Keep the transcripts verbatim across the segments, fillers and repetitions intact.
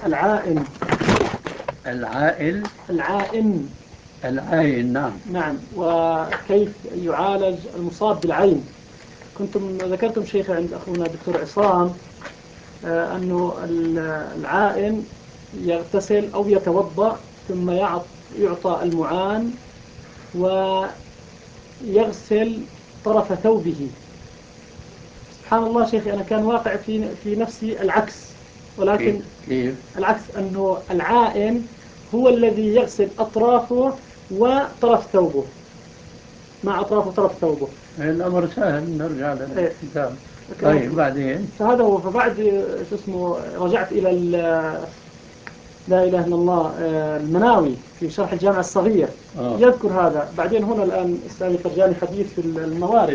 العائن. العائل. العائن. العين. نعم. نعم. وكيف يعالج المصاب بالعين. كنتم ذكرتم شيخ عند أخونا دكتور عصام أنه العائن يغتسل أو يتوضأ ثم يعطى المعان ويغسل طرف ثوبه. سبحان الله شيخي، أنا كان واقع في في نفسي العكس، ولكن كيف؟ العكس أنه العائن هو الذي يغسل أطرافه وطرف ثوبه، مع أطراف وطرف ثوبه. الأمر سهل، نرجع للكتاب. طيب بعدين فهذا هو. فبعد شو اسمه رجعت إلى لا إله إلا الله المناوي في شرح الجامع الصغير آه. يذكر هذا. بعدين هنا الآن السامي فرجاني حديث في الموارد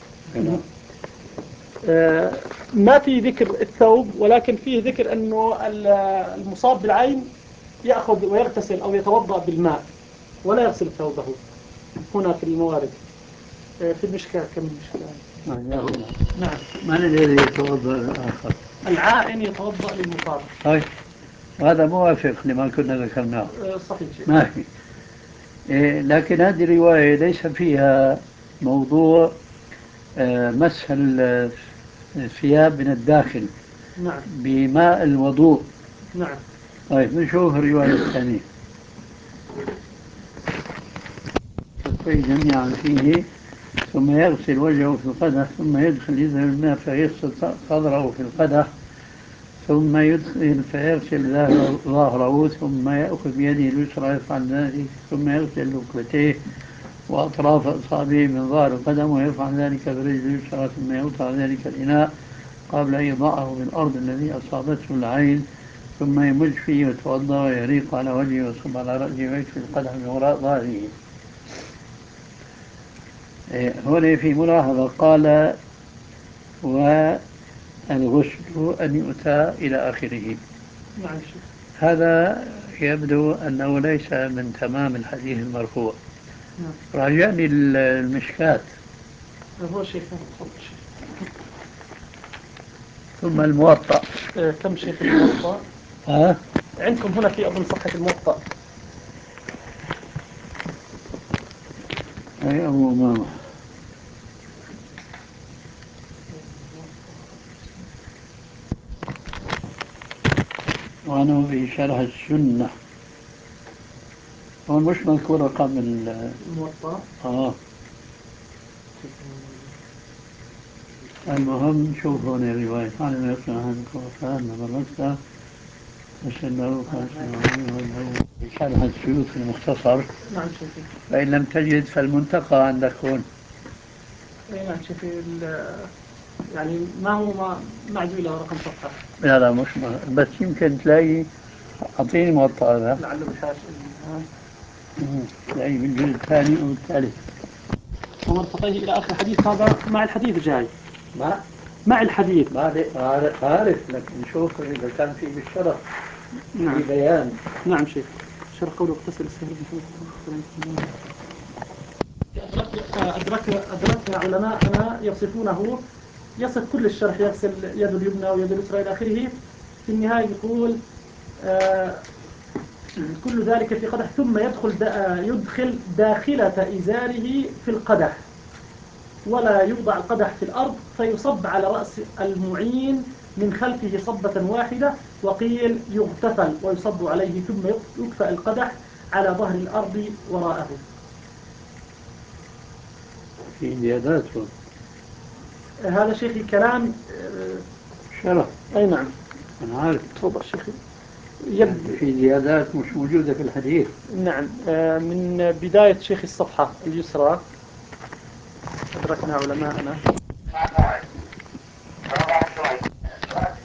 آه ما في ذكر الثوب، ولكن فيه ذكر أنه المصاب بالعين يأخذ ويغتسل أو يتوضأ بالماء ولا يغسل ثوبه. هنا في الموارد آه في المشكاة. كم المشكاة؟ آه نعم. من الذي يتوضأ الآخر؟ العائن يتوضأ للمصاب. طيب هذا موافق لما كنا ذكرناه. آه صحيح. ما في إيه، لكن هذه الرواية ليس فيها موضوع آه مسح الثياب من الداخل. نعم. بماء الوضوء. نعم. طيب نشوف الرواية الثانية. جميعا فيه ثم يغسل وجهه في القدح ثم يدخل يده الماء فيغسل صدره في القدح ثم يدخل فيغسل ظهره ثم يأخذ بيده اليسرى يفعل ذلك ثم يغسل ركبتيه وأطراف أصابعه من ظهر القدم ويفعل ذلك برجل اليسرى ثم يوضع ذلك الإناء قبل أن يضعه بالأرض الذي أصابته العين ثم يمج فيه ويتوضأ ويريق على وجهه ويصب على رأسه ويكفي القدح من وراء ظهره. هنا في ملاحظة قال والغسل أن يؤتى إلى آخره. نعم. هذا يبدو أنه ليس من تمام الحديث المرفوع. نعم. راجعني المشكات. هو شيخ. ثم الموطأ. إيه كم شيخ الموطأ؟ ها؟ عندكم هنا في أظن صحة الموطأ. أي أبو أمامة. وأنا في شرح السنة. هو مش مذكور رقم الموطأ. آه المهم شوف هنا الرواية قال ما يقنع عنك وفاهم بالركزة فسنه فاسنه شرح السيوط المختصر. نعم شيخي. فإن لم تجد فالمنتقى عندك هون. نعم شيخي. يعني ما هو ما معدو له رقم صفحة. لا لا مش ما. بس يمكن تلاقي أعطيني موطأ هذا لعله بالحاجة. تلاقي بالجزء الثاني أو الثالث ومرتقيه إلى آخر الحديث. هذا مع الحديث جاي مع مع الحديث. ما عارف عارف لكن نشوف إذا كان في بالشرح. نعم. في بيان. نعم شيخ. شرح قوله اغتسل السهل. أدرك أدركنا علماءنا يصفونه، يصف كل الشرح، يغسل يد اليمنى ويد اليسرى إلى آخره. في النهاية يقول آه كل ذلك في قدح ثم يدخل دا يدخل داخلة إزاره في القدح ولا يوضع القدح في الأرض فيصب على رأس المعين من خلفه صبة واحدة. وقيل يغتفل ويصب عليه ثم يكفأ القدح على ظهر الأرض وراءه. في زيادات. هذا شيخي كلام شرح. أي نعم. أنا عارف. تفضل شيخي. يعني في زيادات مش موجودة في الحديث. نعم. من بداية شيخ الصفحة اليسرى أدركنا علماءنا